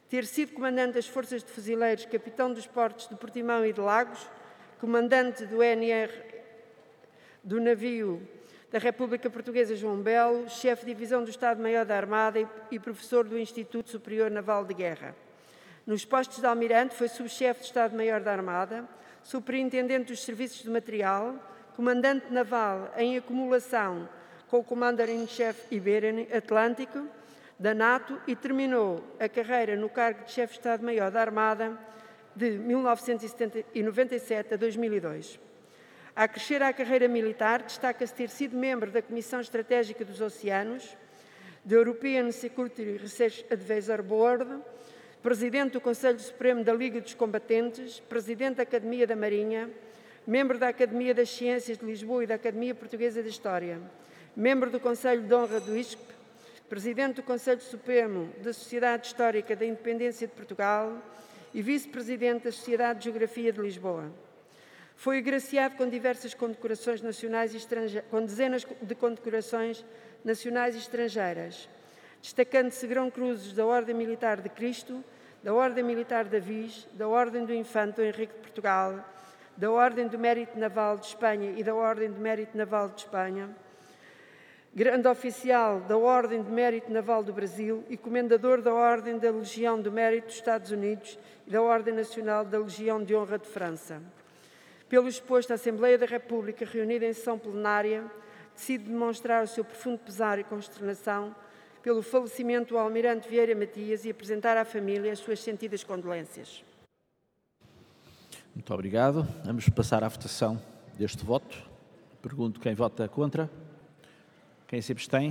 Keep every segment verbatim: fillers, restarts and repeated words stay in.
ter sido comandante das Forças de Fuzileiros, capitão dos portos de Portimão e de Lagos, comandante do N R do navio da República Portuguesa João Belo, chefe de divisão do Estado-Maior da Armada e professor do Instituto Superior Naval de Guerra. Nos postos de almirante foi subchefe de Estado-Maior da Armada, superintendente dos serviços de material, comandante naval em acumulação com o Commander-in-Chief Iberian Atlântico da NATO e terminou a carreira no cargo de chefe de Estado-Maior da Armada de mil novecentos e noventa e sete a dois mil e dois. A crescer à carreira militar, destaca-se ter sido membro da Comissão Estratégica dos Oceanos, da European Security Research Advisor Board, presidente do Conselho Supremo da Liga dos Combatentes, presidente da Academia da Marinha, membro da Academia das Ciências de Lisboa e da Academia Portuguesa de História, membro do Conselho de Honra do I S P, presidente do Conselho Supremo da Sociedade Histórica da Independência de Portugal e vice-presidente da Sociedade de Geografia de Lisboa. Foi agraciado com diversas condecorações nacionais e estrangeiras, com dezenas de condecorações nacionais e estrangeiras, destacando-se Grão-Cruzes da Ordem Militar de Cristo, da Ordem Militar da Viz, da Ordem do Infante Henrique de Portugal, da Ordem do Mérito Naval de Espanha e da Ordem do Mérito Naval de Espanha, Grande Oficial da Ordem de Mérito Naval do Brasil e Comendador da Ordem da Legião do Mérito dos Estados Unidos e da Ordem Nacional da Legião de Honra de França. Pelo exposto, a Assembleia da República, reunida em sessão plenária, decide demonstrar o seu profundo pesar e consternação pelo falecimento do Almirante Vieira Matias e apresentar à família as suas sentidas condolências. Muito obrigado. Vamos passar à votação deste voto. Pergunto quem vota contra. Quem se abstém?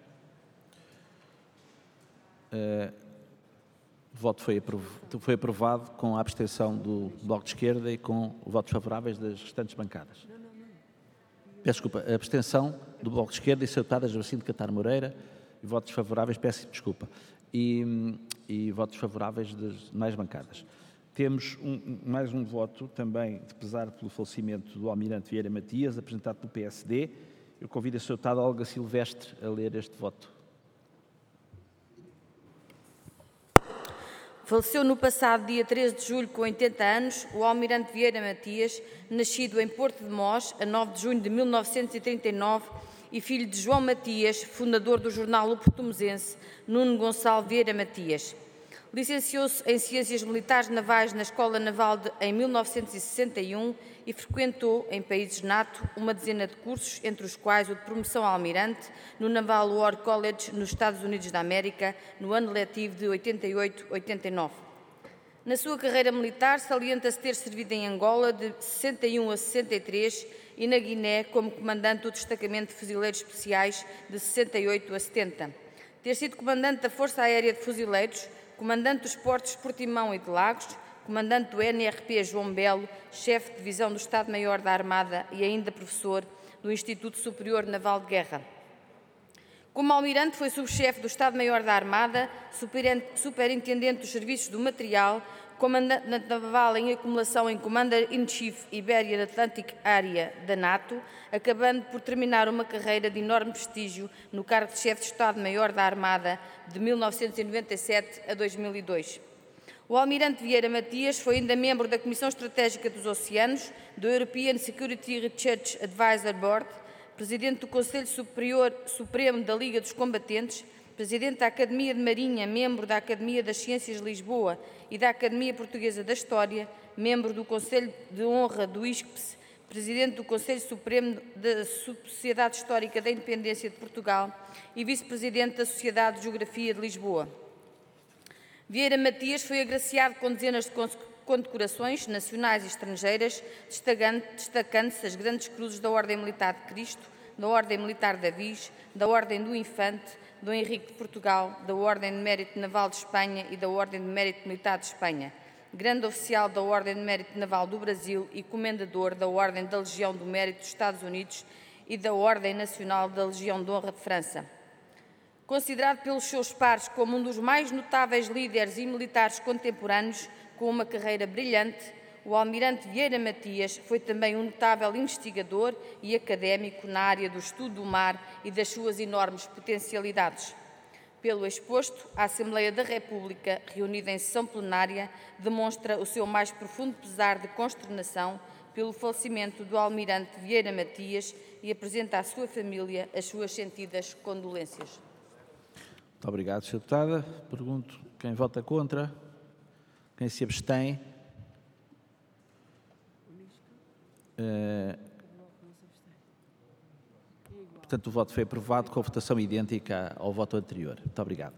Uh, o voto foi aprovado, foi aprovado com a abstenção do Bloco de Esquerda e com votos favoráveis das restantes bancadas. Peço desculpa, a abstenção do Bloco de Esquerda e sautadas do Jacinto Catar Moreira e votos favoráveis, peço desculpa, e, e votos favoráveis das mais bancadas. Temos um, mais um voto também de pesar pelo falecimento do Almirante Vieira Matias, apresentado pelo P S D. Eu convido a sua deputada Olga Silvestre a ler este voto. Faleceu no passado dia treze de julho, com oitenta anos, o Almirante Vieira Matias, nascido em Porto de Mós, a nove de junho de mil novecentos e trinta e nove, e filho de João Matias, fundador do jornal O Portumesense, Nuno Gonçalo Vieira Matias. Licenciou-se em Ciências Militares Navais na Escola Naval de, em mil novecentos e sessenta e um e frequentou, em países NATO, uma dezena de cursos, entre os quais o de promoção a almirante, no Naval War College, nos Estados Unidos da América, no ano letivo de oitenta e oito a oitenta e nove. Na sua carreira militar, salienta-se ter servido em Angola de sessenta e um a sessenta e três e na Guiné como comandante do Destacamento de Fuzileiros Especiais de sessenta e oito a setenta. Ter sido comandante da Força Aérea de Fuzileiros, comandante dos portos de Portimão e de Lagos, comandante do N R P João Belo, chefe de divisão do Estado-Maior da Armada e ainda professor do Instituto Superior Naval de Guerra. Como almirante, foi subchefe do Estado-Maior da Armada, superintendente dos serviços do material, comandante naval em acumulação em Commander-in-Chief Iberian Atlantic Area da NATO, acabando por terminar uma carreira de enorme prestígio no cargo de chefe de Estado-Maior da Armada de mil novecentos e noventa e sete a dois mil e dois. O Almirante Vieira Matias foi ainda membro da Comissão Estratégica dos Oceanos, do European Security Research Advisor Board, presidente do Conselho Superior Supremo da Liga dos Combatentes, presidente da Academia de Marinha, membro da Academia das Ciências de Lisboa e da Academia Portuguesa da História, membro do Conselho de Honra do I S C P S, presidente do Conselho Supremo da Sociedade Histórica da Independência de Portugal e vice-presidente da Sociedade de Geografia de Lisboa. Vieira Matias foi agraciado com dezenas de condecorações nacionais e estrangeiras, destacando-se as grandes cruzes da Ordem Militar de Cristo, da Ordem Militar da Viz, da Ordem do Infante, do Henrique de Portugal, da Ordem de Mérito Naval de Espanha e da Ordem de Mérito Militar de Espanha, Grande Oficial da Ordem de Mérito Naval do Brasil e Comendador da Ordem da Legião do Mérito dos Estados Unidos e da Ordem Nacional da Legião de Honra de França. Considerado pelos seus pares como um dos mais notáveis líderes e militares contemporâneos, com uma carreira brilhante, o Almirante Vieira Matias foi também um notável investigador e académico na área do estudo do mar e das suas enormes potencialidades. Pelo exposto, a Assembleia da República, reunida em sessão plenária, demonstra o seu mais profundo pesar de consternação pelo falecimento do Almirante Vieira Matias e apresenta à sua família as suas sentidas condolências. Muito obrigado, senhora Deputada. Pergunto quem vota contra, quem se abstém. Uh, portanto, o voto foi aprovado com a votação idêntica ao voto anterior. Muito obrigado.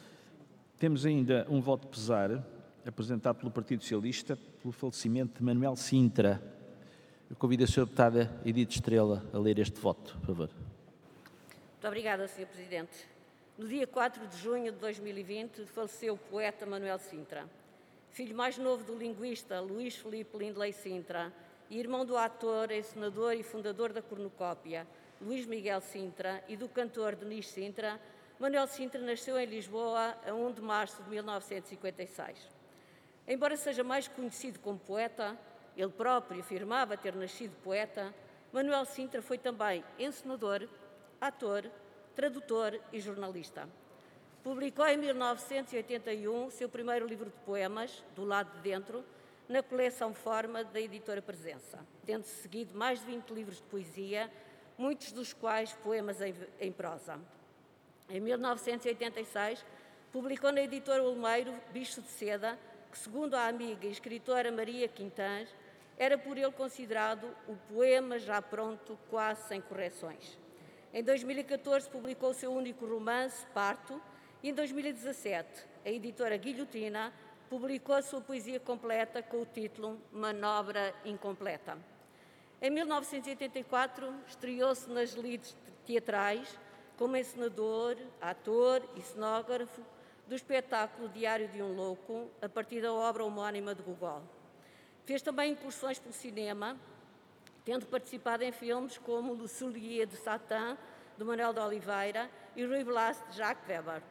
Temos ainda um voto de pesar apresentado pelo Partido Socialista pelo falecimento de Manuel Sintra. Eu convido a senhora Deputada Edith Estrela a ler este voto, por favor. Muito obrigada, senhor Presidente. No dia quatro de junho de dois mil e vinte, faleceu o poeta Manuel Sintra, filho mais novo do linguista Luís Filipe Lindley Sintra e irmão do ator, encenador e fundador da cornucópia Luís Miguel Sintra e do cantor Denis Sintra. Manuel Sintra nasceu em Lisboa a primeiro de março de mil novecentos e cinquenta e seis. Embora seja mais conhecido como poeta, ele próprio afirmava ter nascido poeta, Manuel Sintra foi também encenador, ator, tradutor e jornalista. Publicou em mil novecentos e oitenta e um seu primeiro livro de poemas, Do Lado de Dentro, na coleção Forma da editora Presença, tendo seguido mais de vinte livros de poesia, muitos dos quais poemas em, em prosa. Em mil novecentos e oitenta e seis, publicou na editora Olmeiro Bicho de Seda, que, segundo a amiga e escritora Maria Quintãs, era por ele considerado o poema já pronto, quase sem correções. Em dois mil e catorze, publicou o seu único romance, Parto, e em dois mil e dezassete, a editora Guilhotina publicou a sua poesia completa com o título Manobra Incompleta. Em mil novecentos e oitenta e quatro, estreou-se nas lides teatrais como encenador, ator e cenógrafo do espetáculo Diário de um Louco, a partir da obra homónima de Gogol. Fez também incursões pelo cinema, tendo participado em filmes como Le Soulier de Satan, de Manuel de Oliveira, e Ruy Blas, de Jacques Weber.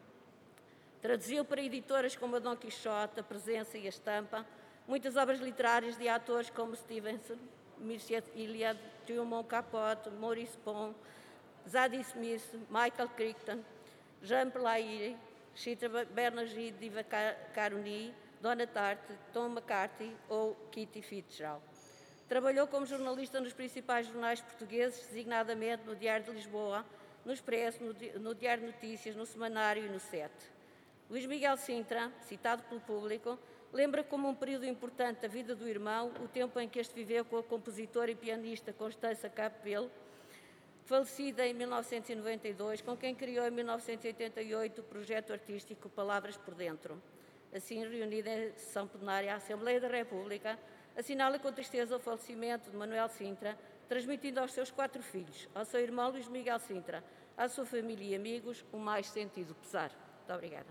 Traduziu para editoras como a Dom Quixote, a Presença e a Estampa, muitas obras literárias de atores como Stevenson, Mircea Eliade, Truman Capote, Maurice Pon, Zadie Smith, Michael Crichton, Jean Pelaire, Chitra Banerjee, Diva Caroni, Donna Tartt, Tom McCarthy ou Kitty Fitzgerald. Trabalhou como jornalista nos principais jornais portugueses, designadamente no Diário de Lisboa, no Expresso, no, Di no Diário de Notícias, no Semanário e no Sete. Luís Miguel Sintra, citado pelo público, lembra como um período importante da vida do irmão o tempo em que este viveu com a compositora e pianista Constança Capel, falecida em mil novecentos e noventa e dois, com quem criou em mil novecentos e oitenta e oito o projeto artístico Palavras por Dentro. Assim, reunida em sessão plenária, a Assembleia da República assinala com tristeza o falecimento de Manuel Sintra, transmitindo aos seus quatro filhos, ao seu irmão Luís Miguel Sintra, à sua família e amigos, o mais sentido pesar. Muito obrigada.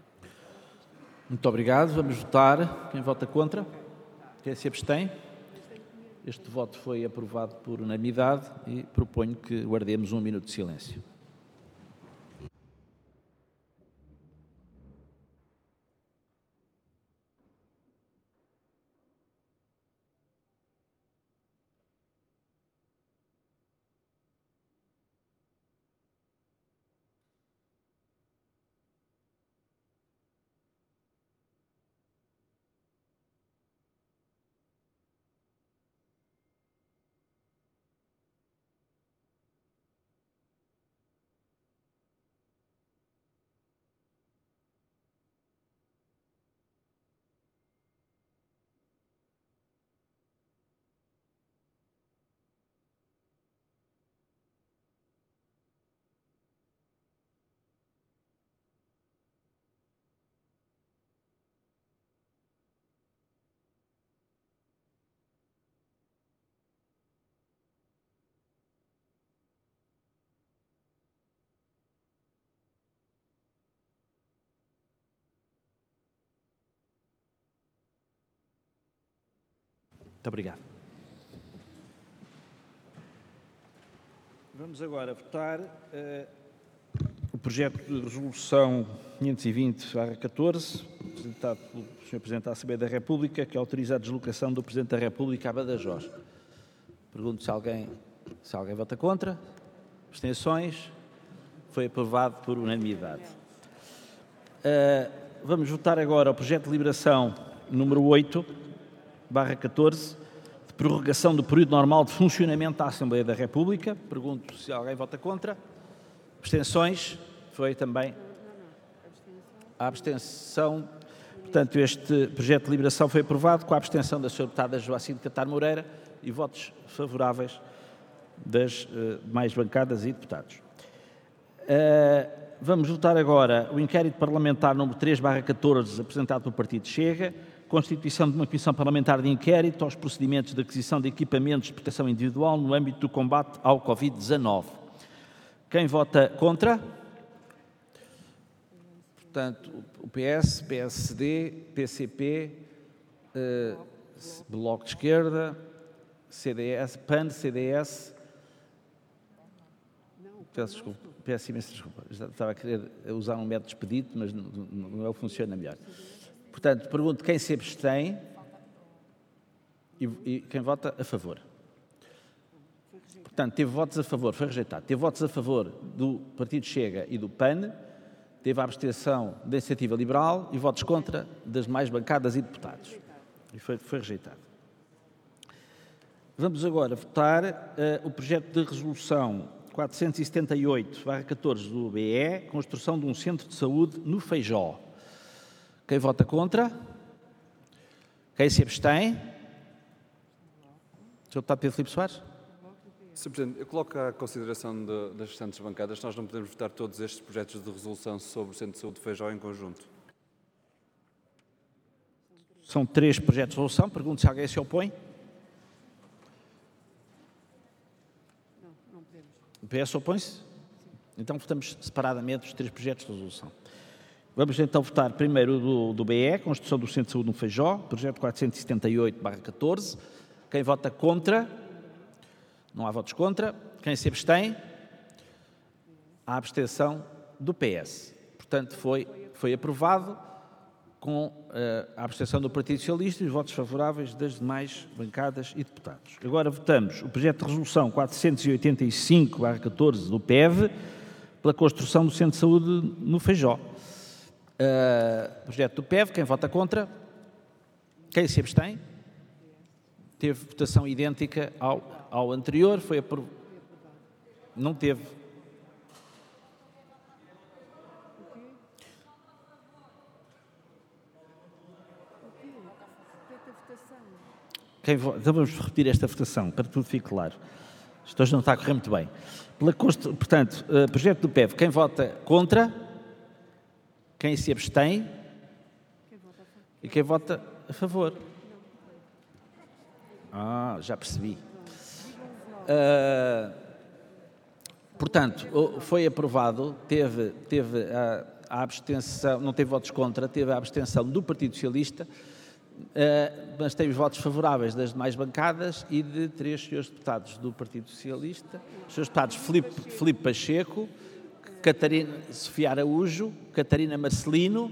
Muito obrigado. Vamos votar. Quem vota contra? Quem se abstém? Este voto foi aprovado por unanimidade e proponho que guardemos um minuto de silêncio. Muito obrigado. Vamos agora votar uh, o projeto de resolução quinhentos e vinte barra catorze, apresentado pelo senhor Presidente da Assembleia da República, que autoriza a deslocação do Presidente da República a Badajoz. Pergunto se alguém, se alguém vota contra. Abstenções. Foi aprovado por unanimidade. Uh, vamos votar agora o projeto de deliberação número oito, barra catorze, de prorrogação do período normal de funcionamento da Assembleia da República. Pergunto se alguém vota contra. Abstenções? Foi também a abstenção. Portanto, este projeto de deliberação foi aprovado com a abstenção da senhora deputada Joacine Catar Moreira e votos favoráveis das uh, demais bancadas e deputados. Uh, Vamos votar agora o inquérito parlamentar número três barra catorze, apresentado pelo Partido Chega, constituição de uma comissão parlamentar de inquérito aos procedimentos de aquisição de equipamentos de proteção individual no âmbito do combate ao covid dezanove. Quem vota contra? Portanto, o P S, P S D, P C P, eh, Bloco de Esquerda, C D S, P A N, C D S... Peço desculpa, peço imensa desculpa. Estava a querer usar um método expedito, mas não, não é o que funciona melhor. Portanto, pergunto quem se abstém e, e quem vota a favor. Portanto, teve votos a favor, foi rejeitado. Teve votos a favor do Partido Chega e do P A N, teve a abstenção da Iniciativa Liberal e votos contra das demais bancadas e deputados. E foi, foi rejeitado. Vamos agora votar uh, o projeto de resolução quatrocentos e setenta e oito barra catorze do B E, construção de um centro de saúde no Feijó. Quem vota contra? Quem se abstém? senhor Deputado Pedro Filipe Soares? senhor Presidente, eu coloco à consideração de, das restantes bancadas. Nós não podemos votar todos estes projetos de resolução sobre o Centro de Saúde de Feijó em conjunto. São três projetos de resolução. Pergunto se alguém se opõe. O P S opõe-se? Então votamos separadamente os três projetos de resolução. Vamos então votar primeiro do, do B E, Construção do Centro de Saúde no Feijó, projeto quatrocentos e setenta e oito barra catorze. Quem vota contra? Não há votos contra. Quem se abstém? A abstenção do P S. Portanto, foi, foi aprovado com uh, a abstenção do Partido Socialista e os votos favoráveis das demais bancadas e deputados. Agora votamos o projeto de resolução quatrocentos e oitenta e cinco barra catorze do P E V pela construção do Centro de Saúde no Feijó. Uh, projeto do P E V, quem vota contra? Quem se abstém? Teve votação idêntica ao, ao anterior, foi aprovado. Não teve. Quem, então vamos repetir esta votação, para que tudo fique claro. Isto hoje não está a correr muito bem. Pela, portanto, uh, projeto do P E V, quem vota contra? Quem se abstém? E quem vota a favor? Ah, já percebi. Uh, portanto, foi aprovado, teve, teve a, a abstenção, não teve votos contra, teve a abstenção do Partido Socialista, Uh, mas teve votos favoráveis das demais bancadas e de três senhores deputados do Partido Socialista, os senhores deputados Filipe, Filipe Pacheco, Catarina, Sofia Araújo, Catarina Marcelino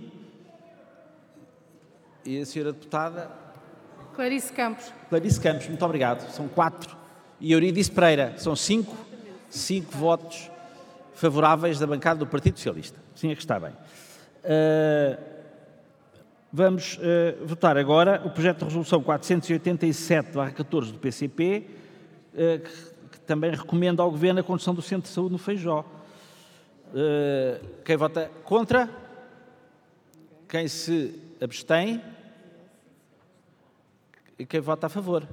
e a senhora deputada Clarice Campos. Clarice Campos, muito obrigado. São quatro. E Eurídice Pereira, são cinco, cinco votos favoráveis da bancada do Partido Socialista. Sim, é que está bem. Uh, Vamos uh, votar agora o projeto de resolução quatrocentos e oitenta e sete barra catorze do P C P, uh, que, que também recomenda ao Governo a construção do Centro de Saúde no Feijó. Uh, quem vota contra? Quem se abstém? E quem vota a favor?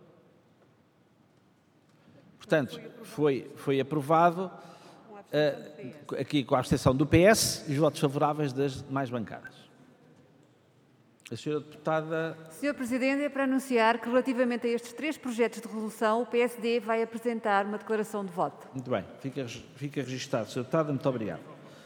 Portanto, foi, foi aprovado uh, aqui com a abstenção do P S e os votos favoráveis das demais bancadas. A senhora deputada... senhor Presidente, é para anunciar que relativamente a estes três projetos de resolução, o P S D vai apresentar uma declaração de voto. Muito bem, fica, fica registado. senhora Deputada, muito obrigado.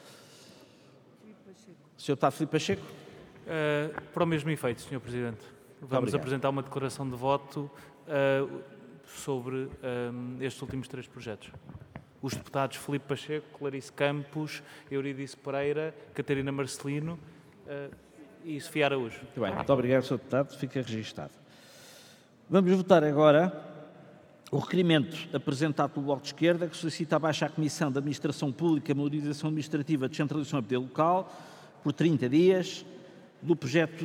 senhor Deputado Filipe Pacheco. Uh, para o mesmo efeito, senhor Presidente. Vamos obrigado. apresentar uma declaração de voto uh, sobre um, estes últimos três projetos. Os deputados Filipe Pacheco, Clarice Campos, Eurídice Pereira, Catarina Marcelino... Uh, e Sofia Araújo. Muito bem, muito obrigado, senhor Deputado, fica registado. Vamos votar agora o requerimento apresentado pelo Bloco de Esquerda, que solicita a baixa à Comissão de Administração Pública, Modernização Administrativa, Descentralização e Poder Local, por trinta dias do projeto